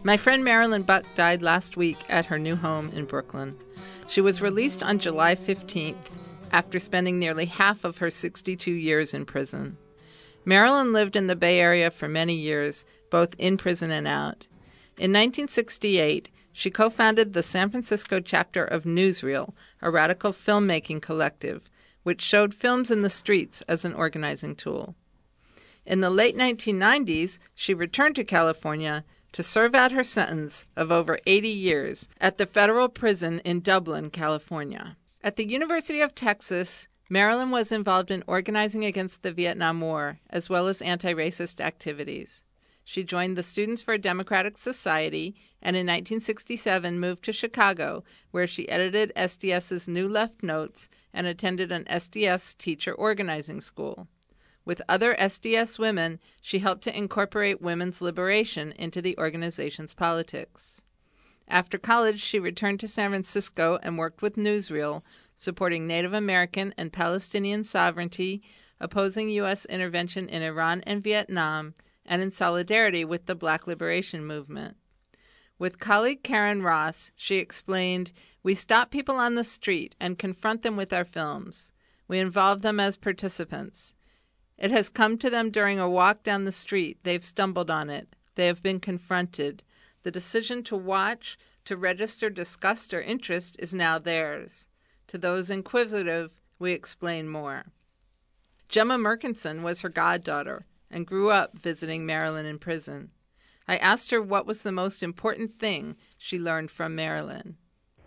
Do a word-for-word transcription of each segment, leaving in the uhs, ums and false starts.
My friend Marilyn Buck died last week at her new home in Brooklyn. She was released on July fifteenth after spending nearly half of her sixty-two years in prison. Marilyn lived in the Bay Area for many years, both in prison and out. In nineteen sixty-eight, she co-founded the San Francisco chapter of Newsreel, a radical filmmaking collective, which showed films in the streets as an organizing tool. In the late nineteen nineties, she returned to California to serve out her sentence of over eighty years at the federal prison in Dublin, California. At the University of Texas, Marilyn was involved in organizing against the Vietnam War, as well as anti-racist activities. She joined the Students for a Democratic Society and in nineteen sixty-seven moved to Chicago, where she edited SDS's New Left Notes and attended an S D S teacher organizing school. With other S D S women, she helped to incorporate women's liberation into the organization's politics. After college, she returned to San Francisco and worked with Newsreel, supporting Native American and Palestinian sovereignty, opposing U S intervention in Iran and Vietnam, and in solidarity with the Black Liberation Movement. With colleague Karen Ross, she explained, "We stop people on the street and confront them with our films. We involve them as participants. It has come to them during a walk down the street. They've stumbled on it. They have been confronted. The decision to watch, to register disgust or interest is now theirs. To those inquisitive, we explain more." Gemma Merkinson was her goddaughter and grew up visiting Marilyn in prison. I asked her what was the most important thing she learned from Marilyn.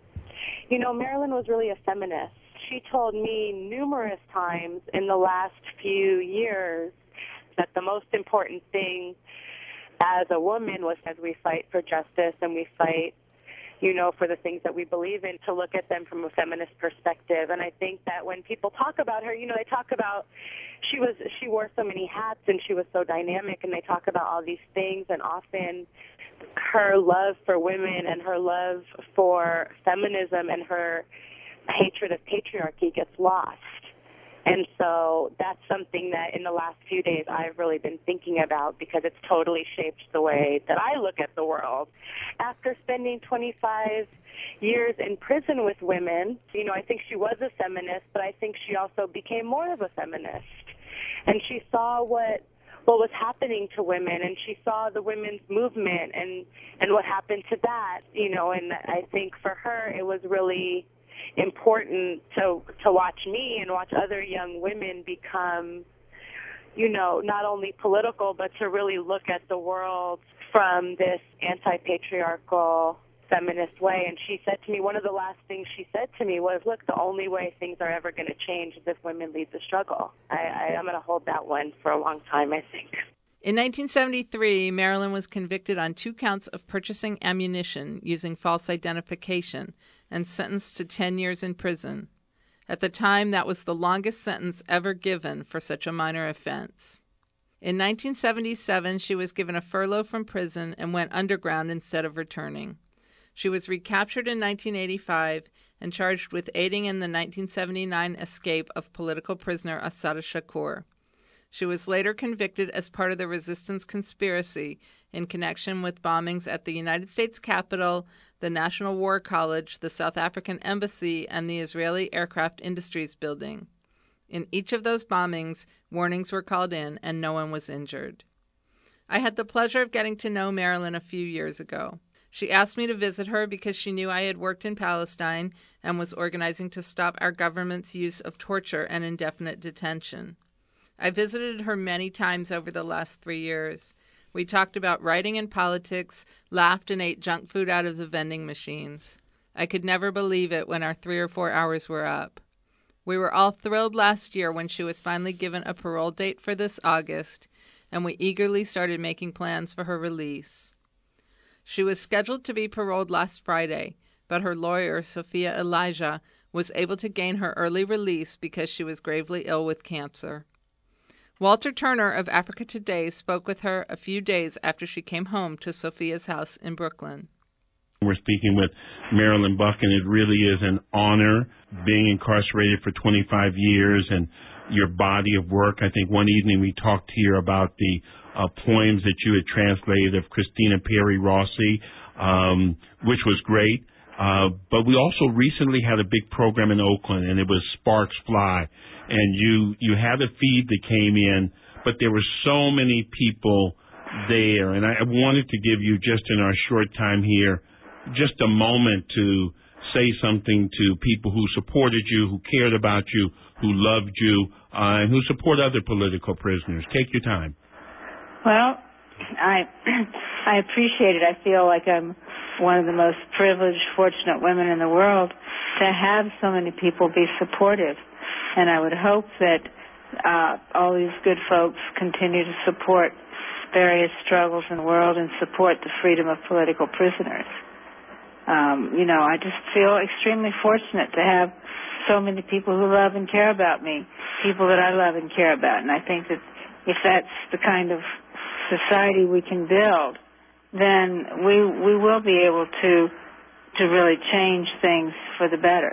You know, Marilyn was really a feminist. She told me numerous times in the last few years that the most important thing as a woman was as we fight for justice and we fight, you know, for the things that we believe in, to look at them from a feminist perspective. And I think that when people talk about her, you know, they talk about she was she wore so many hats and she was so dynamic, and they talk about all these things, and often her love for women and her love for feminism and her hatred of patriarchy gets lost. And so that's something that in the last few days I've really been thinking about, because it's totally shaped the way that I look at the world. After spending twenty-five years in prison with women, you know, I think she was a feminist, but I think she also became more of a feminist. And she saw what what was happening to women, and she saw the women's movement and, and what happened to that, you know, and I think for her it was really important to to watch me and watch other young women become, you know, not only political, but to really look at the world from this anti-patriarchal feminist way. And she said to me, one of the last things she said to me was, look, the only way things are ever going to change is if women lead the struggle. I, I, I'm going to hold that one for a long time, I think. In nineteen seventy-three, Marilyn was convicted on two counts of purchasing ammunition using false identification and sentenced to ten years in prison. At the time, that was the longest sentence ever given for such a minor offense. In nineteen seventy-seven, she was given a furlough from prison and went underground instead of returning. She was recaptured in nineteen eighty-five and charged with aiding in the nineteen seventy-nine escape of political prisoner Assata Shakur. She was later convicted as part of the resistance conspiracy in connection with bombings at the United States Capitol, the National War College, the South African Embassy, and the Israeli Aircraft Industries Building. In each of those bombings, warnings were called in and no one was injured. I had the pleasure of getting to know Marilyn a few years ago. She asked me to visit her because she knew I had worked in Palestine and was organizing to stop our government's use of torture and indefinite detention. I visited her many times over the last three years. We talked about writing and politics, laughed and ate junk food out of the vending machines. I could never believe it when our three or four hours were up. We were all thrilled last year when she was finally given a parole date for this August, and we eagerly started making plans for her release. She was scheduled to be paroled last Friday, but her lawyer, Sophia Elijah, was able to gain her early release because she was gravely ill with cancer. Walter Turner of Africa Today spoke with her a few days after she came home to Sophia's house in Brooklyn. We're speaking with Marilyn Buck, and it really is an honor being incarcerated for twenty-five years and your body of work. I think one evening we talked here about the uh, poems that you had translated of Christina Perry Rossi, um, which was great. Uh, but we also recently had a big program in Oakland, and it was Sparks Fly. And you, you had a feed that came in, but there were so many people there. And I wanted to give you, just in our short time here, just a moment to say something to people who supported you, who cared about you, who loved you, uh, and who support other political prisoners. Take your time. Well, I I appreciate it. I feel like I'm one of the most privileged, fortunate women in the world to have so many people be supportive. And I would hope that uh, all these good folks continue to support various struggles in the world and support the freedom of political prisoners. Um, you know, I just feel extremely fortunate to have so many people who love and care about me, people that I love and care about. And I think that if that's the kind of society we can build, then we we will be able to to really change things for the better.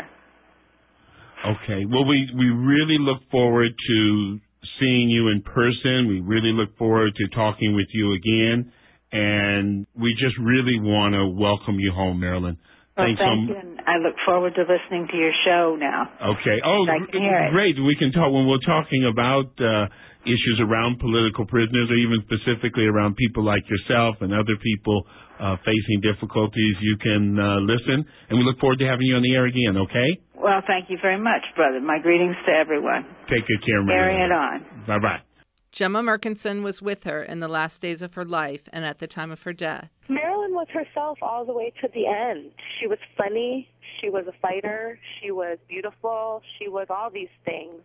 Okay. Well, we, we really look forward to seeing you in person. We really look forward to talking with you again. And we just really want to welcome you home, Marilyn. Well, Thanks thank so you, and I look forward to listening to your show now. Okay. Oh, I can hear it. Great. We can talk when we're talking about uh, issues around political prisoners, or even specifically around people like yourself and other people uh, facing difficulties. You can uh, listen, and we look forward to having you on the air again, okay? Well, thank you very much, brother. My greetings to everyone. Take good care, Marilyn. Carry it on. Bye-bye. Gemma Merkinson was with her in the last days of her life and at the time of her death. Marilyn was herself all the way to the end. She was funny. She was a fighter. She was beautiful. She was all these things.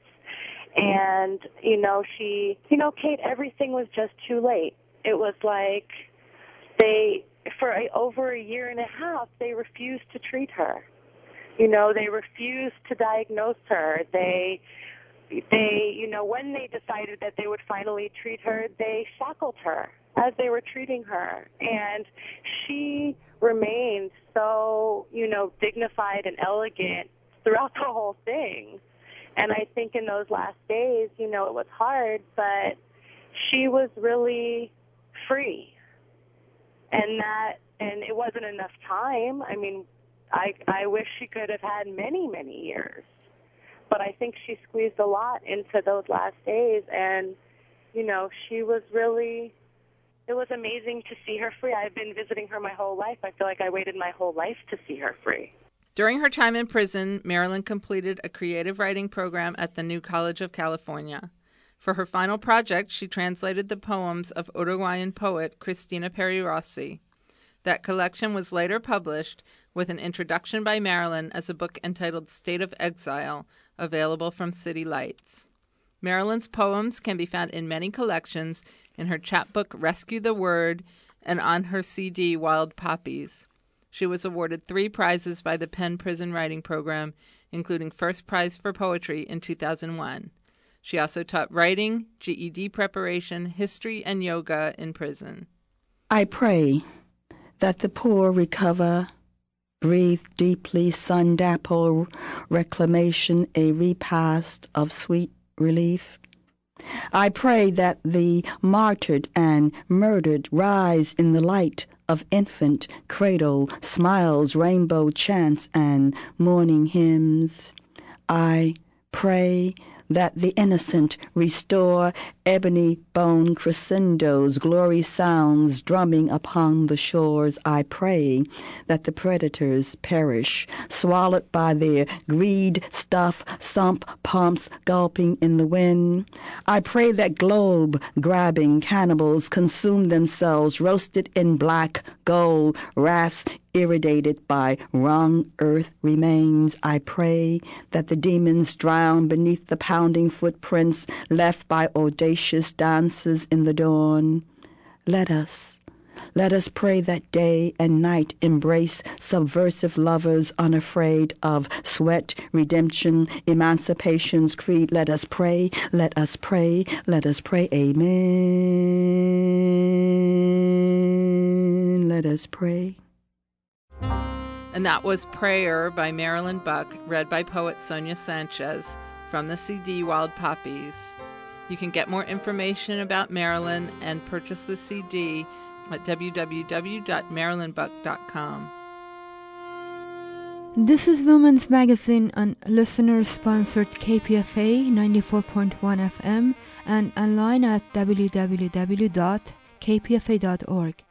And, you know, she, you know, Kate, everything was just too late. It was like they, for a, over a year and a half, they refused to treat her. You know, they refused to diagnose her. They... They, you know, when they decided that they would finally treat her, they shackled her as they were treating her. And she remained so, you know, dignified and elegant throughout the whole thing. And I think in those last days, you know, it was hard, but she was really free. And that, and it wasn't enough time. I mean, I, I wish she could have had many, many years. But I think she squeezed a lot into those last days, and, you know, she was really, it was amazing to see her free. I've been visiting her my whole life. I feel like I waited my whole life to see her free. During her time in prison, Marilyn completed a creative writing program at the New College of California. For her final project, she translated the poems of Uruguayan poet Christina Perry Rossi. That collection was later published with an introduction by Marilyn as a book entitled State of Exile, available from City Lights. Marilyn's poems can be found in many collections in her chapbook Rescue the Word and on her C D Wild Poppies. She was awarded three prizes by the Penn Prison Writing Program, including first prize for poetry in two thousand one. She also taught writing, G E D preparation, history, and yoga in prison. I pray that the poor recover, breathe deeply, sun-dapple reclamation, a repast of sweet relief. I pray that the martyred and murdered rise in the light of infant cradle, smiles, rainbow chants, and morning hymns. I pray that the innocent restore ebony bone crescendos, glory sounds drumming upon the shores. I pray that the predators perish, swallowed by their greed, stuff, sump pumps gulping in the wind. I pray that globe-grabbing cannibals consume themselves, roasted in black gold, rafts irradiated by wrung earth remains. I pray that the demons drown beneath the pounding footprints left by audacious dancers in the dawn. Let us, let us pray that day and night embrace subversive lovers unafraid of sweat, redemption, emancipation's creed. Let us pray, let us pray, let us pray. Amen. Let us pray. And that was Prayer by Marilyn Buck, read by poet Sonia Sanchez from the C D Wild Poppies. You can get more information about Marilyn and purchase the C D at w w w dot marilyn buck dot com. This is Women's Magazine on listener-sponsored K P F A ninety-four point one F M and online at w w w dot k p f a dot org.